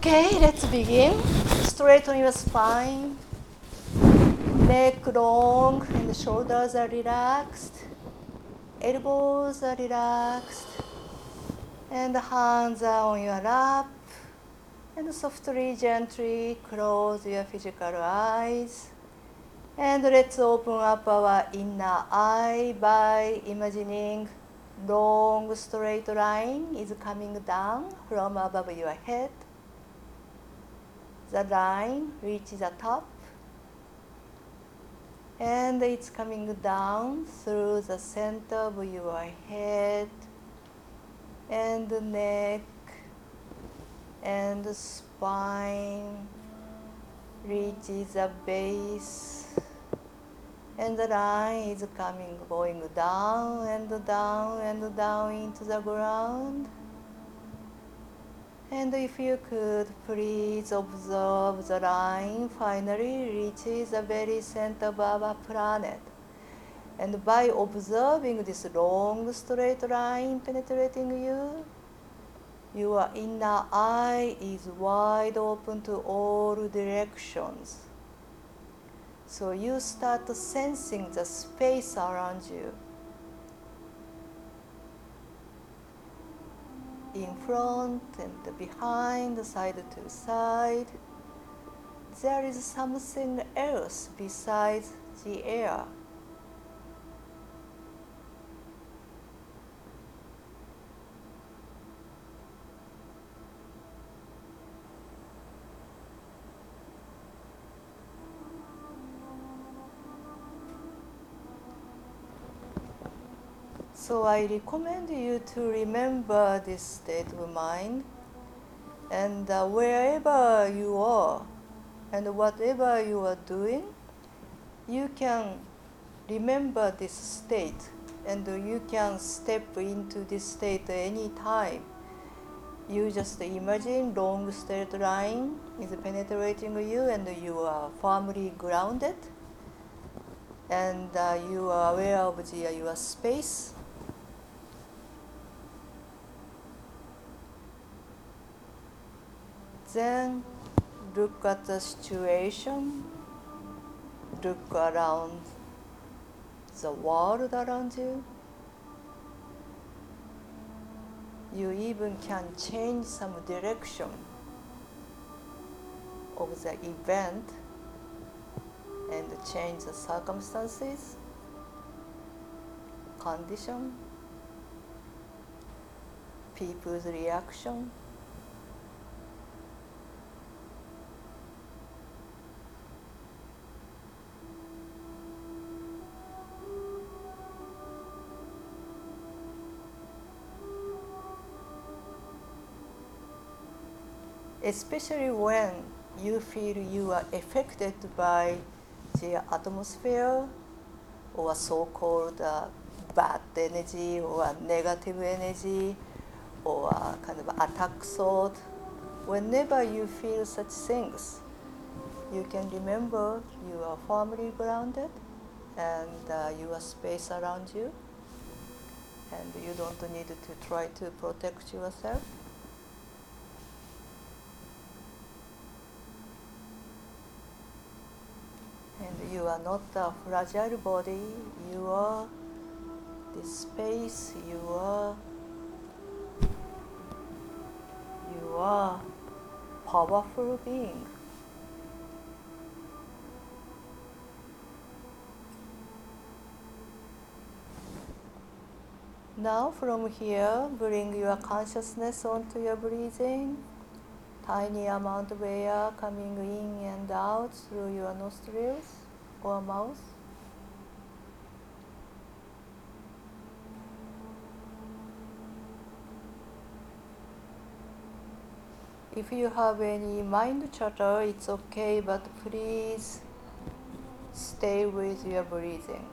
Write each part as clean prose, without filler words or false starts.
Okay, let's begin. Straighten your spine. Neck long and the shoulders are relaxed. Elbows are relaxed. And the hands are on your lap. And softly, gently close your physical eyes. And let's open up our inner eye by imagining long straight line is coming down from above your head. The line reaches the top and it's coming down through the center of your head and the neck and the spine reaches the base, and the line is going down and down and down into the ground. And if you could please observe the line finally reaches the very center of our planet. And by observing this long straight line penetrating you, your inner eye is wide open to all directions. So you start sensing the space around you. In front and behind, side to side, there is something else besides the air. So I recommend you to remember this state of mind, and wherever you are and whatever you are doing, you can remember this state and you can step into this state any time. You just imagine long straight line is penetrating you and you are firmly grounded, and you are aware of your space. Then look at the situation, look around the world around you. You even can change some direction of the event and change the circumstances, condition, people's reaction. Especially when you feel you are affected by the atmosphere or so-called bad energy or negative energy or kind of attack thought. Whenever you feel such things, you can remember you are firmly grounded and your space around you, and you don't need to try to protect yourself. And you are not a fragile body, you are this space, you are powerful being. Now from here, bring your consciousness onto your breathing. Tiny amount of air coming in and out through your nostrils or mouth. If you have any mind chatter, it's okay, but please stay with your breathing.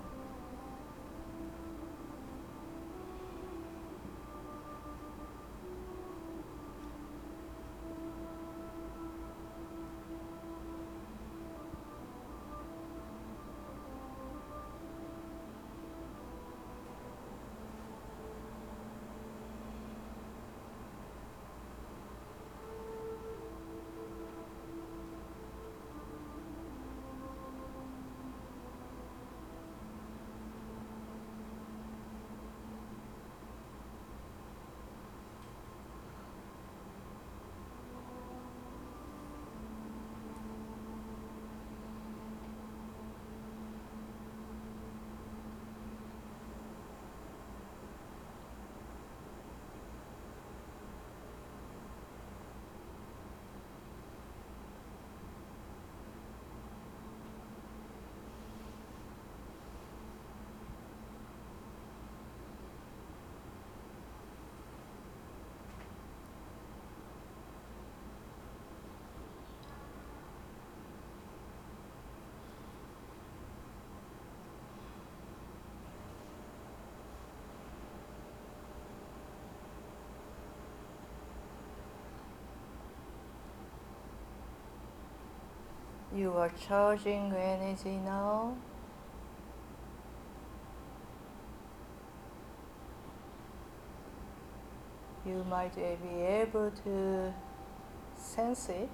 You are charging energy now. You might be able to sense it.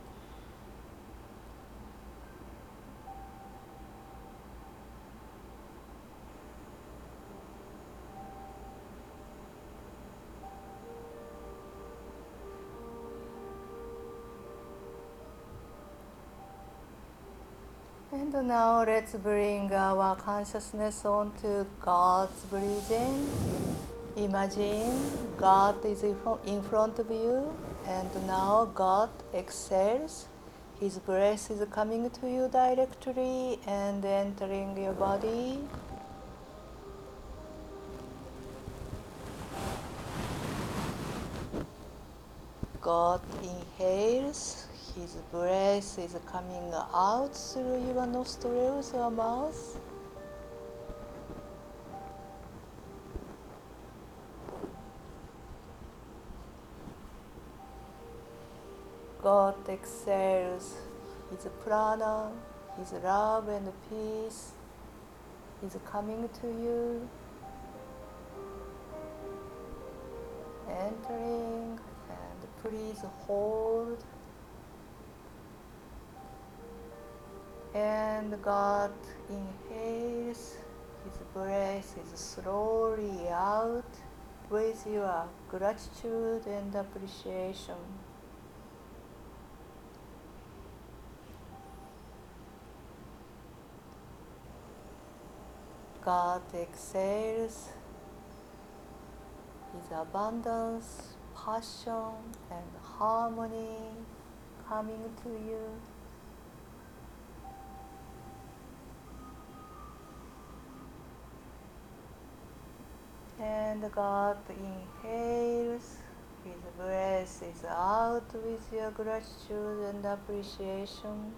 And now let's bring our consciousness onto God's breathing. Imagine God is in front of you, and now God exhales. His breath is coming to you directly and entering your body. God inhales. His breath is coming out through your nostrils or mouth. God exhales His prana, His love and peace is coming to you, entering, and please hold. And God inhales, His breath is slowly out with your gratitude and appreciation. God exhales His abundance, passion, and harmony coming to you. And God inhales, His breath is out with your gratitude and appreciation.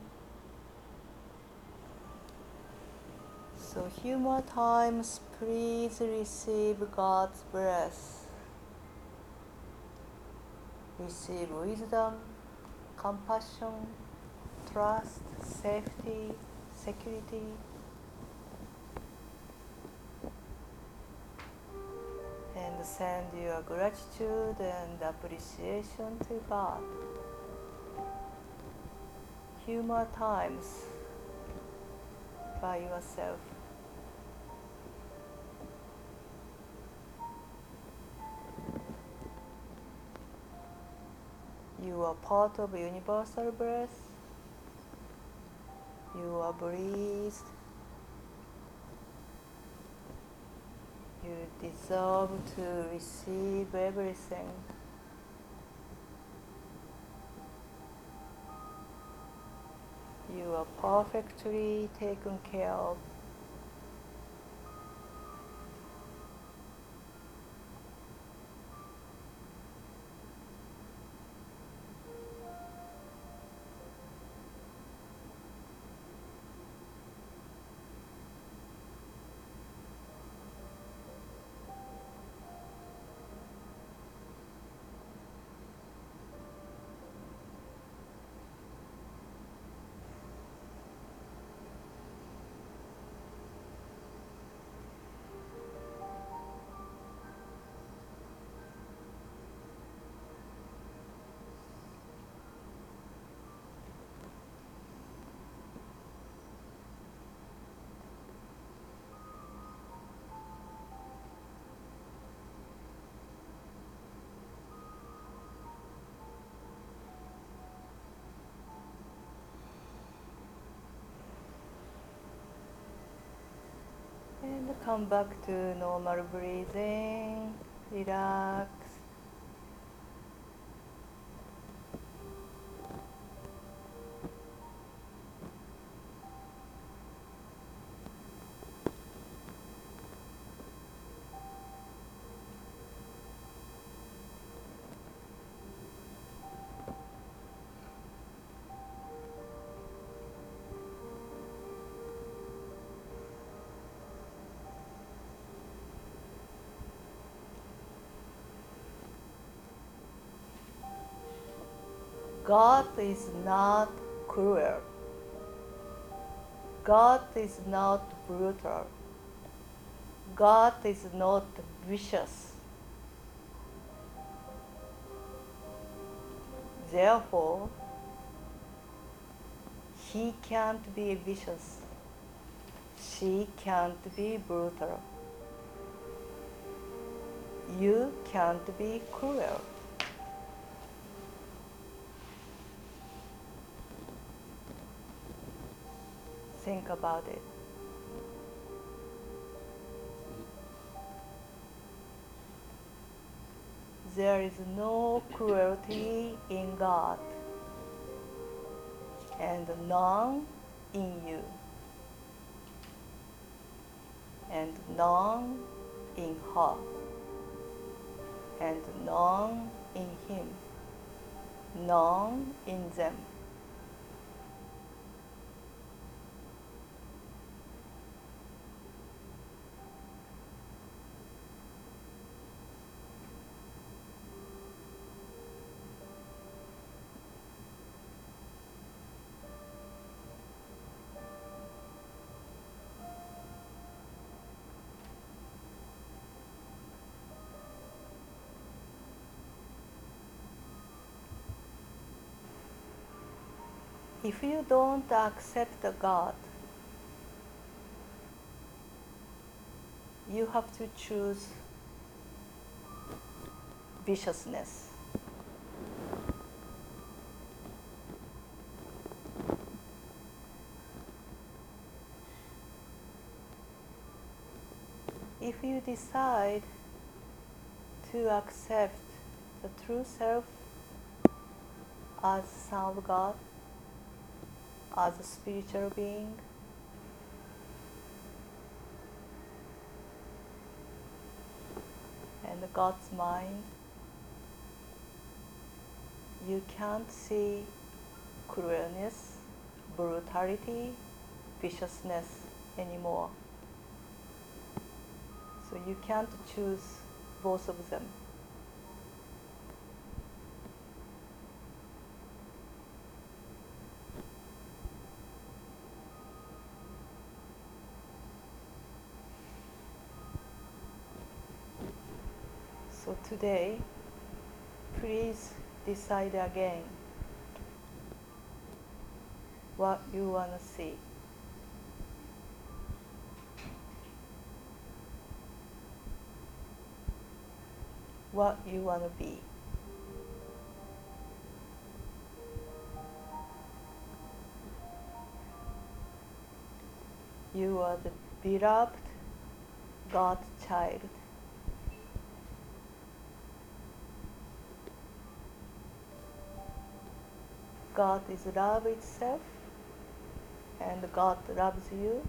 So few more times, please receive God's breath. Receive wisdom, compassion, trust, safety, security. And send your gratitude and appreciation to God. Few more times by yourself. You are part of universal breath. You are breathed. You deserve to receive everything. You are perfectly taken care of. And come back to normal breathing. Relax. God is not cruel. God is not brutal. God is not vicious. Therefore, he can't be vicious. She can't be brutal. You can't be cruel. Think about it. There is no cruelty in God and none in you and none in her and none in him, none in them. If you don't accept God, you have to choose viciousness. If you decide to accept the true self as Son of God, as a spiritual being, and God's mind, you can't see cruelness, brutality, viciousness anymore. So you can't choose both of them. So today, please decide again what you want to see. What you want to be. You are the beloved God's child. God is love itself, and God loves you.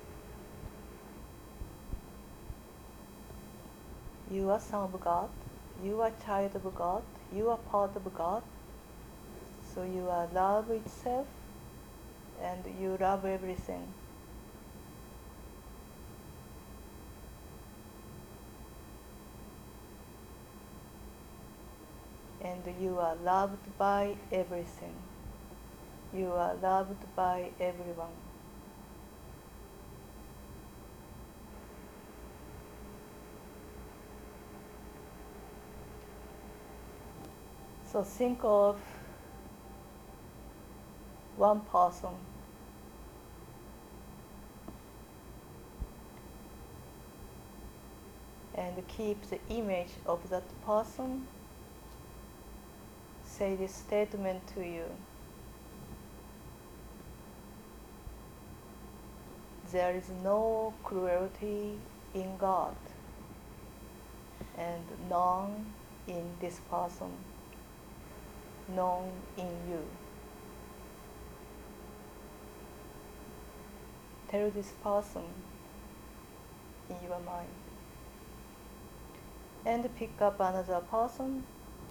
You are son of God. You are child of God. You are part of God. So you are love itself, and you love everything. And you are loved by everything. You are loved by everyone. So think of one person and keep the image of that person. Say this statement to you. There is no cruelty in God and none in this person, none in you. Tell this person in your mind. And pick up another person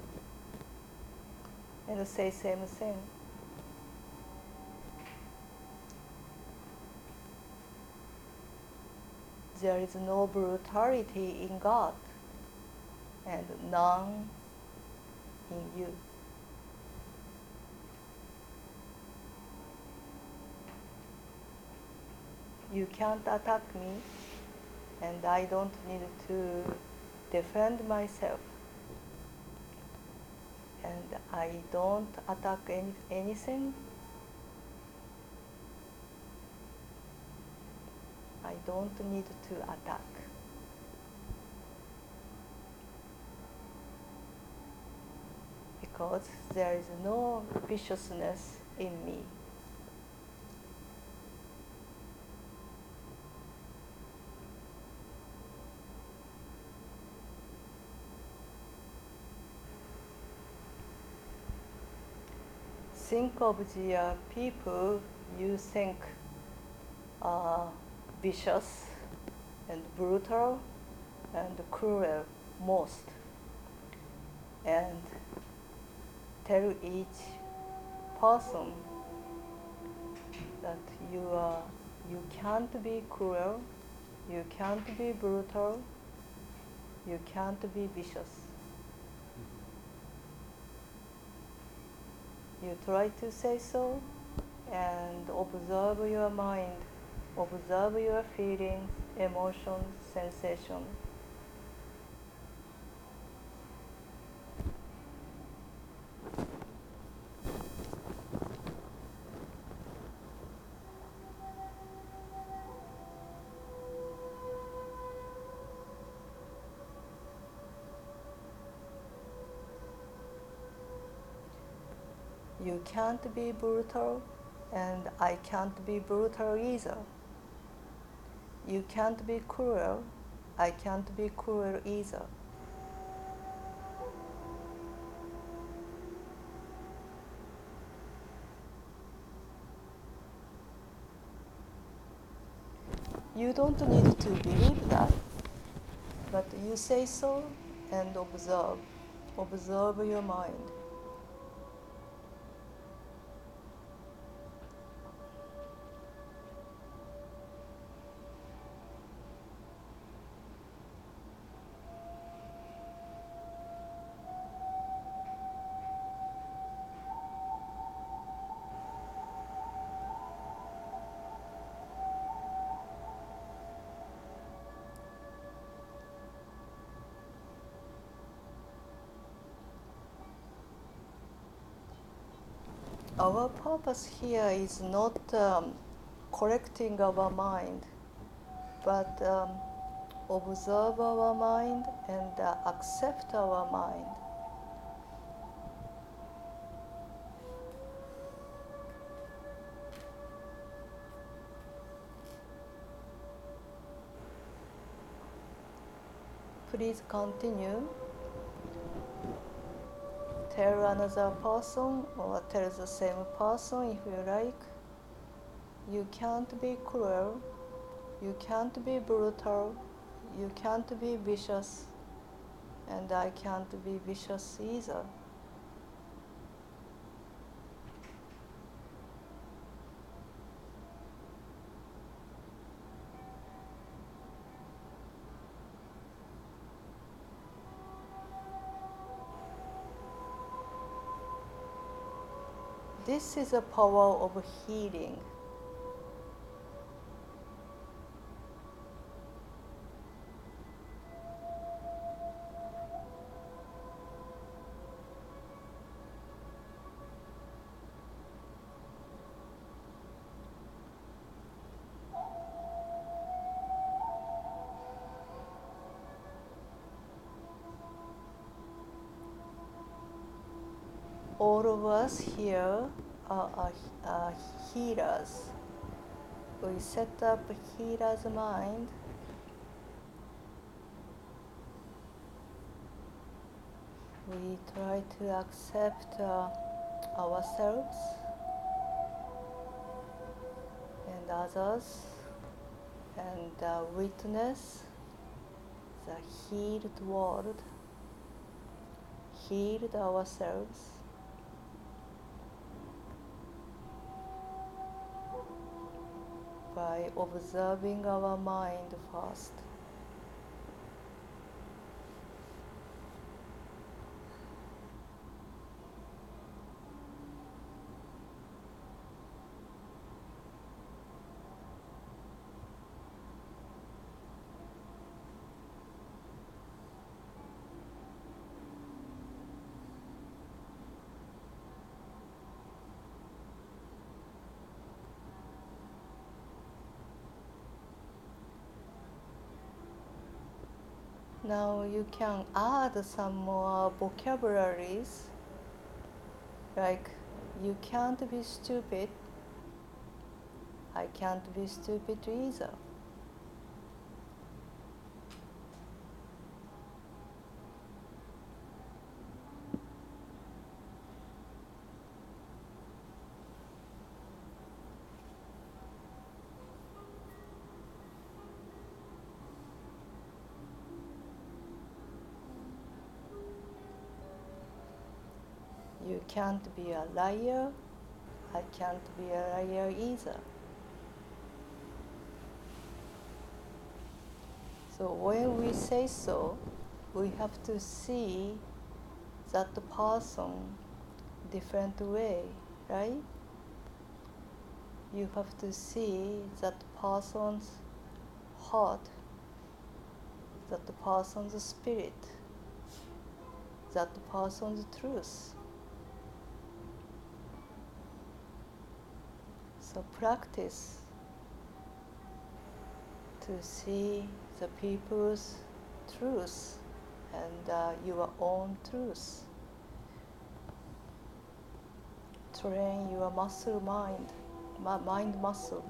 and say same thing. There is no brutality in God and none in you. You can't attack me, and I don't need to defend myself. And I don't attack anything. I don't need to attack. Because there is no viciousness in me. Think of the people you think are vicious and brutal and cruel most, and tell each person that you can't be cruel, you can't be brutal, you can't be vicious. You try to say so and observe your mind, observe your feelings, emotions, sensations. You can't be brutal, and I can't be brutal either. You can't be cruel, I can't be cruel either. You don't need to believe that, but you say so and observe. Observe your mind. Our purpose here is not correcting our mind, but observe our mind and accept our mind. Please continue. Tell another person or tell the same person if you like. You can't be cruel, you can't be brutal, you can't be vicious, and I can't be vicious either. This is a power of healing. All of us here are healers. We set up a healer's mind. We try to accept ourselves and others and witness the healed world, healed ourselves. By observing our mind first. Now you can add some more vocabularies, like you can't be stupid, I can't be stupid either. You can't be a liar, I can't be a liar either. So when we say so, we have to see that person different way, right? You have to see that person's heart, that person's spirit, that person's truth. So practice to see the people's truth and your own truth. Train your mind muscle.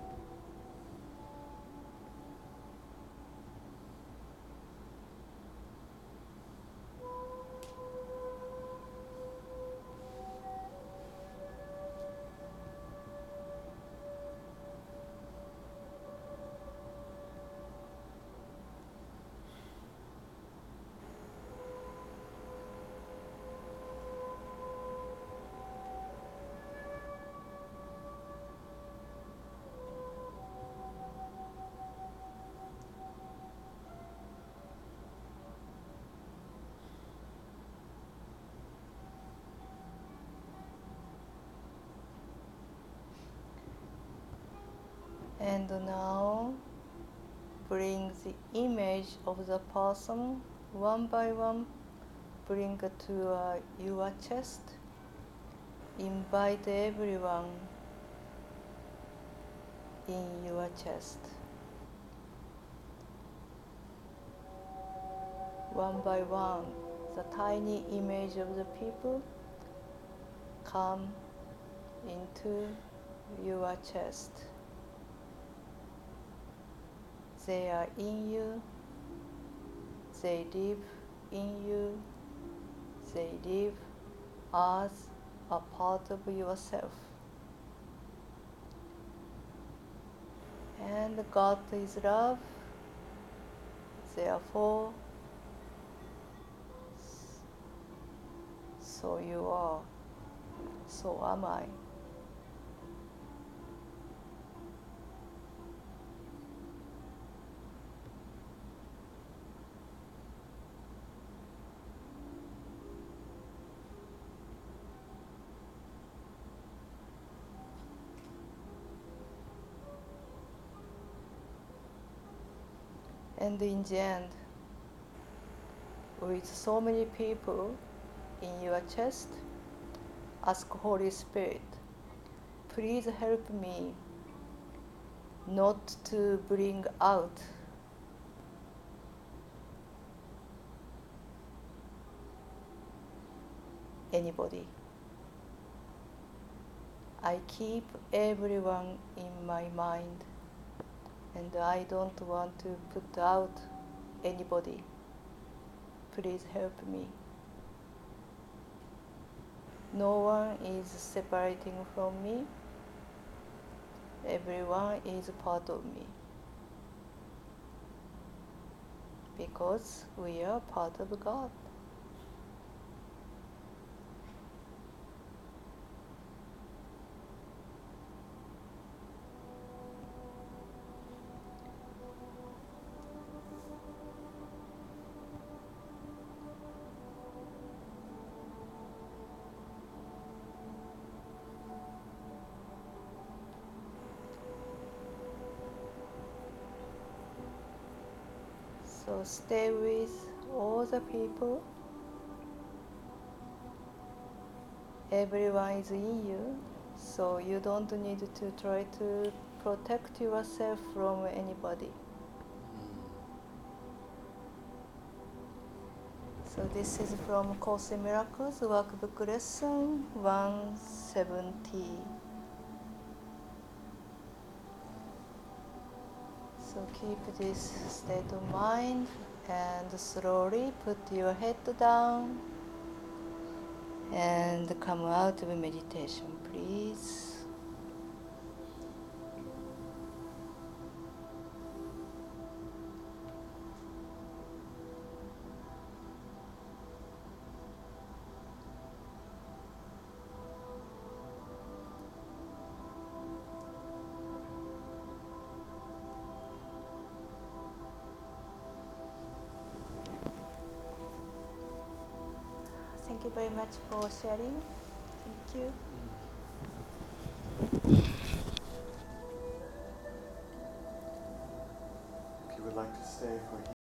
And now bring the image of the person one by one, bring to your chest. Invite everyone in your chest. One by one, the tiny image of the people come into your chest. They are in you, they live in you, they live as a part of yourself. And God is love, therefore, so you are, so am I. And in the end, with so many people in your chest, ask Holy Spirit, please help me not to bring out anybody. I keep everyone in my mind, and I don't want to put out anybody. Please help me. No one is separating from me. Everyone is part of me. Because we are part of God. So stay with all the people. Everyone is in you, so you don't need to try to protect yourself from anybody. So this is from Course in Miracles, Workbook Lesson 170. So keep this state of mind and slowly put your head down and come out of meditation, please. Thank you very much for sharing. Thank you. If you would like to stay for